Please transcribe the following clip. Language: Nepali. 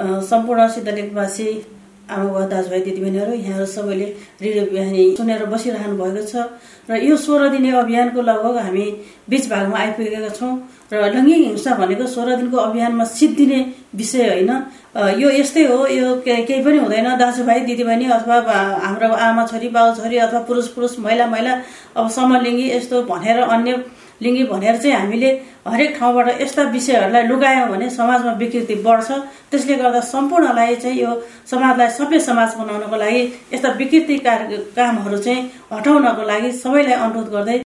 सम्पूर्ण सिद्धलेखवासी आमाबुवा दाजुभाइ दिदीबहिनीहरू यहाँहरू सबैले रेडियो बिहानी सुनेर बसिरहनु भएको छ र यो 16 दिने अभियानको लगभग हामी बीच भागमा आइपुगेका छौँ र लैङ्गिक हिंसा भनेको 16 दिनको अभियानमा सिद्धिने विषय होइन। यो यस्तै हो, यो केही पनि हुँदैन। दाजुभाइ दिदीबहिनी अथवा हाम्रो आमा छोरी बाउ छोरी अथवा पुरुष पुरुष महिला महिला अब समलिङ्गी यस्तो भनेर अन्य लिङ्गी भनेर चाहिँ हामीले हरेक ठाउँबाट यस्ता विषयहरूलाई लुगायौँ भने समाजमा विकृति बढ्छ। त्यसले गर्दा सम्पूर्णलाई चाहिँ यो समाजलाई सभ्य समाज बनाउनको लागि यस्ता विकृति कामहरू चाहिँ हटाउनको लागि सबैलाई अनुरोध गर्दै